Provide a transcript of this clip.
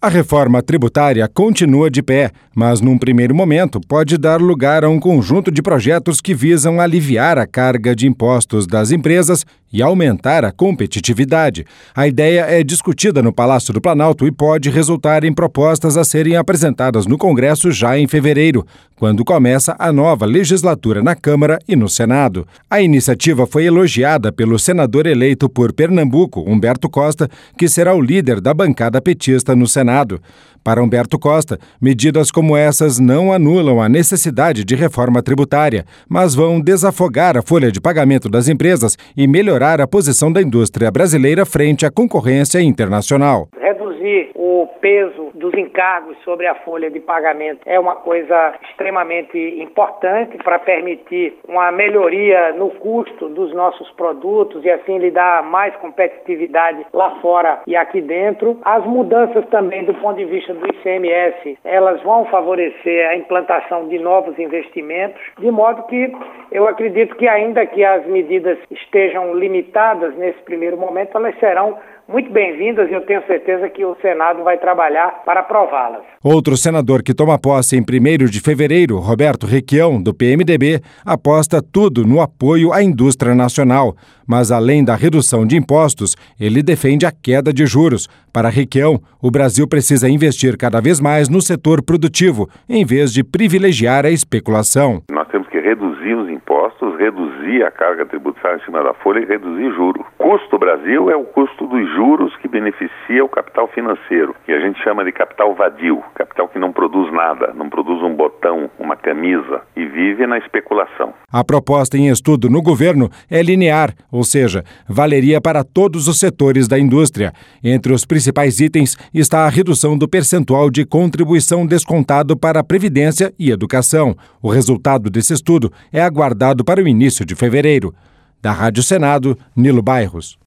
A reforma tributária continua de pé, mas num primeiro momento pode dar lugar a um conjunto de projetos que visam aliviar a carga de impostos das empresas e aumentar a competitividade. A ideia é discutida no Palácio do Planalto e pode resultar em propostas a serem apresentadas no Congresso já em fevereiro, quando começa a nova legislatura na Câmara e no Senado. A iniciativa foi elogiada pelo senador eleito por Pernambuco, Humberto Costa, que será o líder da bancada petista no Senado. Para Humberto Costa, medidas como essas não anulam a necessidade de reforma tributária, mas vão desafogar a folha de pagamento das empresas e melhorar a posição da indústria brasileira frente à concorrência internacional. Reduzir o peso dos encargos sobre a folha de pagamento é uma coisa extremamente importante para permitir uma melhoria no custo dos nossos produtos e assim lhe dar mais competitividade lá fora e aqui dentro. As mudanças também do ponto de vista do ICMS, elas vão favorecer a implantação de novos investimentos, de modo que eu acredito que ainda que as medidas estejam limitadas nesse primeiro momento, elas serão muito bem-vindas e eu tenho certeza que o Senado vai trabalhar para aprová-las. Outro senador que toma posse em 1º de fevereiro, Roberto Requião, do PMDB, aposta tudo no apoio à indústria nacional. Mas, além da redução de impostos, ele defende a queda de juros. Para Requião, o Brasil precisa investir cada vez mais no setor produtivo, em vez de privilegiar a especulação. Nós temos que reduzir os impostos, reduzir a carga tributária em cima da folha e reduzir juros. O custo do Brasil é o custo dos juros que beneficia o capital financeiro, que a gente chama de capital vadio, capital que não produz nada, não produz um botão, uma camisa e vive na especulação. A proposta em estudo no governo é linear, ou seja, valeria para todos os setores da indústria. Entre os principais itens está a redução do percentual de contribuição descontado para a Previdência e Educação. O resultado desse estudo é aguardado para o início de fevereiro. Da Rádio Senado, Nilo Bairros.